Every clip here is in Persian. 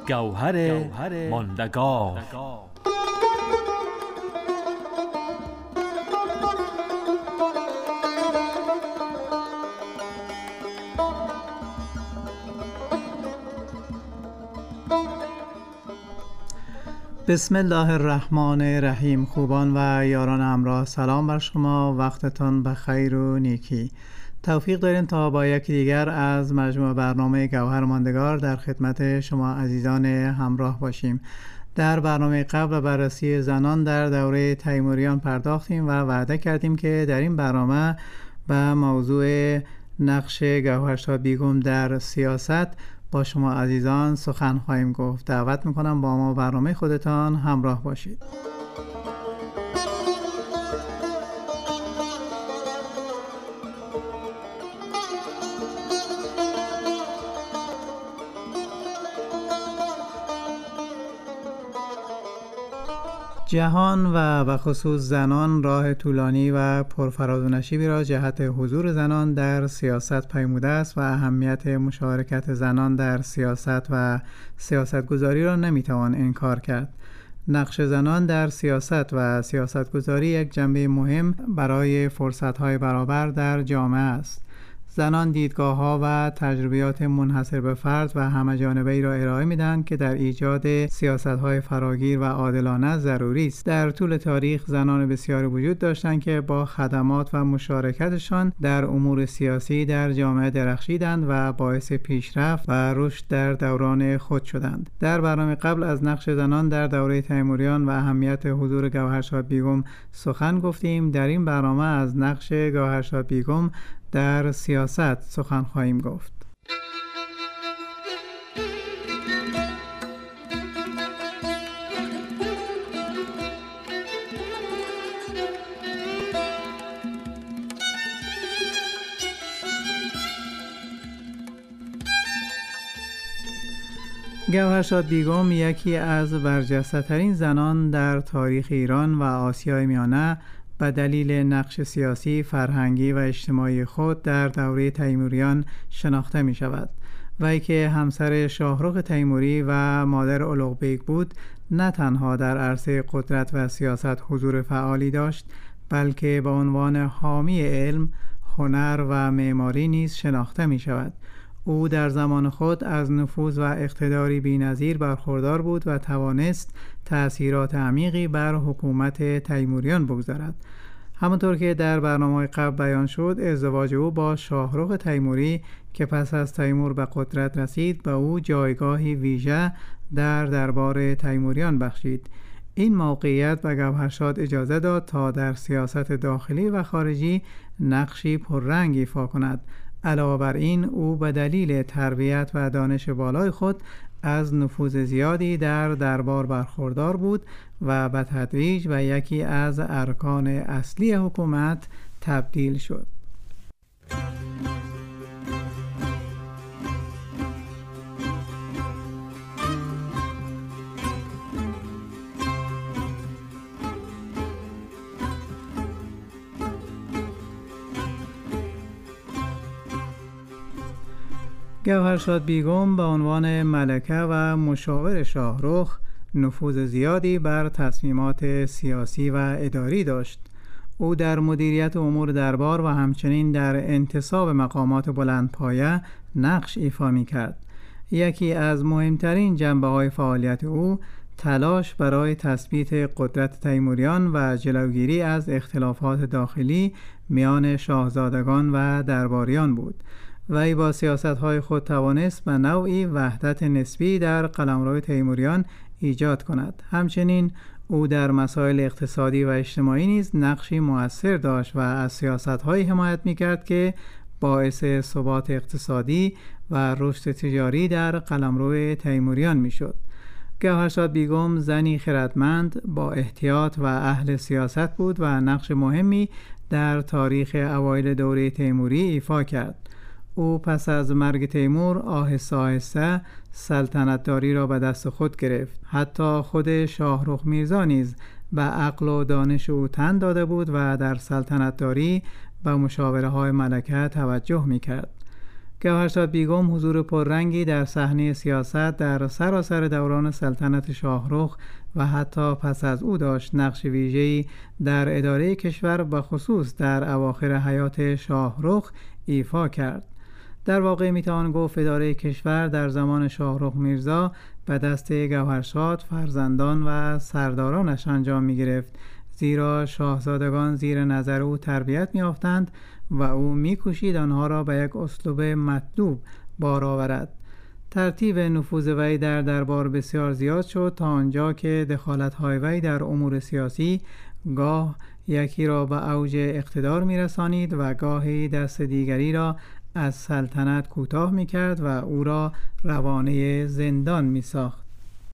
گوهر ماندگار. بسم الله الرحمن الرحیم. خوبان و یاران همراه، سلام بر شما، وقتتان بخیر و نیکی. توفیق داریم تا با یکی دیگر از مجموع برنامه گوهر ماندگار در خدمت شما عزیزان همراه باشیم. در برنامه قبل بررسی زنان در دوره تیموریان پرداختیم و وعده کردیم که در این برنامه به موضوع نقش گوهرشاد بیگم در سیاست با شما عزیزان سخن خواهیم گفت. دعوت میکنم با ما برنامه خودتان همراه باشید. جهان و خصوص زنان راه طولانی و پرفراز و نشیبی را جهت حضور زنان در سیاست پیموده است و اهمیت مشارکت زنان در سیاست و سیاستگذاری را نمیتوان انکار کرد. نقش زنان در سیاست و سیاستگذاری یک جنبه مهم برای فرصت‌های برابر در جامعه است. زنان دیدگاه‌ها و تجربیات منحصر به فرد و همه‌جانبه‌ای را ارائه می‌دهند که در ایجاد سیاست‌های فراگیر و عادلانه ضروری است. در طول تاریخ زنان بسیاری وجود داشتند که با خدمات و مشارکتشان در امور سیاسی در جامعه درخشیدند و باعث پیشرفت و رشد در دوران خود شدند. در برنامه قبل از نقش زنان در دوره تیموریان و اهمیت حضور گوهرشاد بیگم سخن گفتیم. در این برنامه از نقش گوهرشاد بیگم در سیاست سخن خواهیم گفت. گوهرشاد بیگم یکی از برجسته‌ترین زنان در تاریخ ایران و آسیای میانه به دلیل نقش سیاسی، فرهنگی و اجتماعی خود در دوره تیموریان شناخته می شود. وی که همسر شاهرخ تیموری و مادر اولوغبیک بود، نه تنها در عرصه قدرت و سیاست حضور فعالی داشت، بلکه به عنوان حامی علم، هنر و معماری نیز شناخته می شود. او در زمان خود از نفوذ و اقتداری بی‌نظیر برخوردار بود و توانست تأثیرات عمیقی بر حکومت تیموریان بگذارد. همانطور که در برنامه قبل بیان شد، ازدواج او با شاهرخ تیموری که پس از تیمور به قدرت رسید، به او جایگاهی ویژه در دربار تیموریان بخشید. این موقعیت به گوهرشاد اجازه داد تا در سیاست داخلی و خارجی نقشی پررنگ ایفا کند. علاوه بر این، او به دلیل تربیت و دانش بالای خود از نفوذ زیادی در دربار برخوردار بود و به تدریج و یکی از ارکان اصلی حکومت تبدیل شد. گوهرشاد بیگم به عنوان ملکه و مشاور شاهرخ نفوذ زیادی بر تصمیمات سیاسی و اداری داشت. او در مدیریت امور دربار و همچنین در انتصاب مقامات بلندپایه نقش ایفا می‌کرد. یکی از مهمترین جنبه‌های فعالیت او تلاش برای تثبیت قدرت تیموریان و جلوگیری از اختلافات داخلی میان شاهزادگان و درباریان بود. وی با سیاست‌های خود توانست به نوعی وحدت نسبی در قلمرو تیموریان ایجاد کند. همچنین او در مسائل اقتصادی و اجتماعی نیز نقشی مؤثر داشت و از سیاست‌هایی حمایت می‌کرد که باعث ثبات اقتصادی و رشد تجاری در قلمرو تیموریان می‌شد. گوهرشاد بیگم زنی خردمند با احتیاط و اهل سیاست بود و نقش مهمی در تاریخ اوایل دوره تیموری ایفا کرد. او پس از مرگ تیمور آهسته آهسته سلطنتداری را به دست خود گرفت. حتی خود شاهرخ میرزا نیز به عقل و دانش او تن داده بود و در سلطنتداری به مشاوره های ملکه توجه میکرد. گوهرشاد بیگم حضور پررنگی در صحنه سیاست در سراسر دوران سلطنت شاهرخ و حتی پس از او داشت. نقش ویژه‌ای در اداره کشور و خصوص در اواخر حیات شاهرخ ایفا کرد. در واقع میتوان گفت اداره کشور در زمان شاهرخ میرزا به دست گوهرشاد، فرزندان و سردارانش انجام می‌گرفت، زیرا شاهزادگان زیر نظر او تربیت می‌یافتند و او می‌کوشید آنها را به یک اسلوب مطلوب بار آورد. ترتیب نفوذ وی در دربار بسیار زیاد شد تا آنجا که دخالت‌های وی در امور سیاسی گاه یکی را به اوج اقتدار می‌رسانید و گاهی دست دیگری را از سلطنت کوتاه می‌کرد و او را روانه زندان می‌ساخت.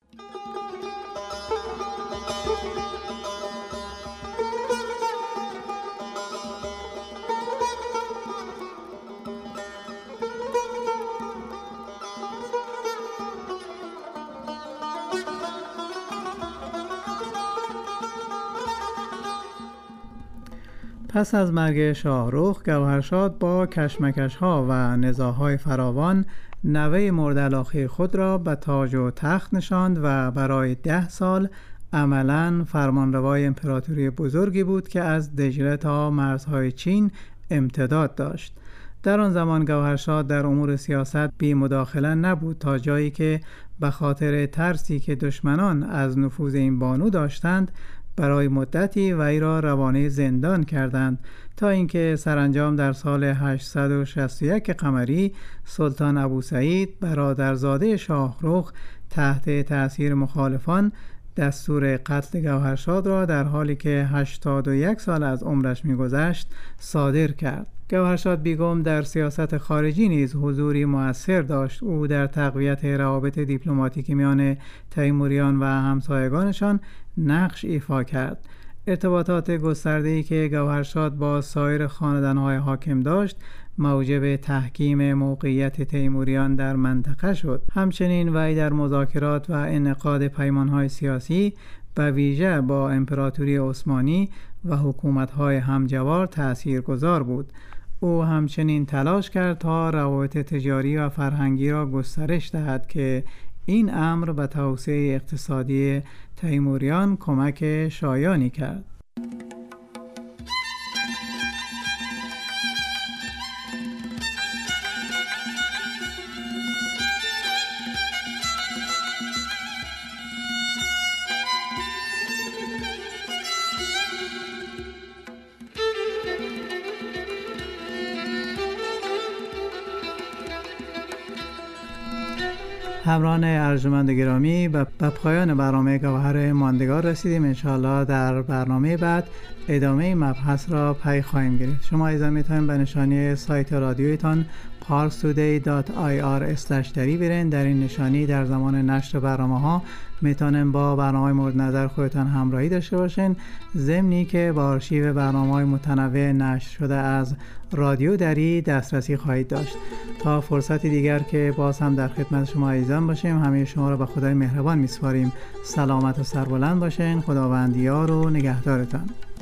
پس از مرگ شاهرخ، گوهرشاد با کشمکش‌ها و نزاع‌های فراوان نوه مورد علاقه خود را به تاج و تخت نشاند و برای 10 سال عملاً فرمانروای امپراتوری بزرگی بود که از دجله تا مرزهای چین امتداد داشت. در آن زمان گوهرشاد در امور سیاست بی مداخله نبود، تا جایی که به خاطر ترسی که دشمنان از نفوذ این بانو داشتند برای مدتی وی را روانه زندان کردند، تا اینکه سرانجام در سال 861 قمری سلطان ابوسعید برادرزاده شاهرخ تحت تأثیر مخالفان دستور قتل گوهرشاد را در حالی که 81 سال از عمرش می‌گذشت صادر کرد. گوهرشاد بیگم در سیاست خارجی نیز حضوری مؤثر داشت. او در تقویت روابط دیپلماتیکی میان تیموریان و همسایگانشان نقش ایفا کرد. ارتباطات گسترده‌ای که گوهرشاد با سایر خاندان‌های حاکم داشت موجب تحکیم موقعیت تیموریان در منطقه شد. همچنین وی در مذاکرات و انعقاد پیمان‌های سیاسی به ویژه با امپراتوری عثمانی و حکومت‌های همجوار تأثیرگذار بود. او همچنین تلاش کرد تا روابط تجاری و فرهنگی را گسترش دهد که این امر به توسعه اقتصادی تیموریان کمک شایانی کرد. همراهان ارجمند گرامی، به پایان برنامه گوهر ماندگار رسیدیم. انشاءالله در برنامه بعد ادامه مبحث را پی خواهیم گرفت. شما ایضا میتونید به نشانی سایت رادیویتان parstoday.ir/dari برین. در این نشانی در زمان نشر برنامه ها میتونید با برنامه مورد نظر خودتان همراهی داشته باشین، ضمنی که با آرشیو برنامه‌های متنوع نشر شده از رادیو دری دسترسی خواهید داشت. تا فرصتی دیگر که باز هم در خدمت شما عزیزان باشیم، همه شما را به خدای مهربان میسپاریم. سلامت و سربلند باشین. خداوند یار و نگهدارتان.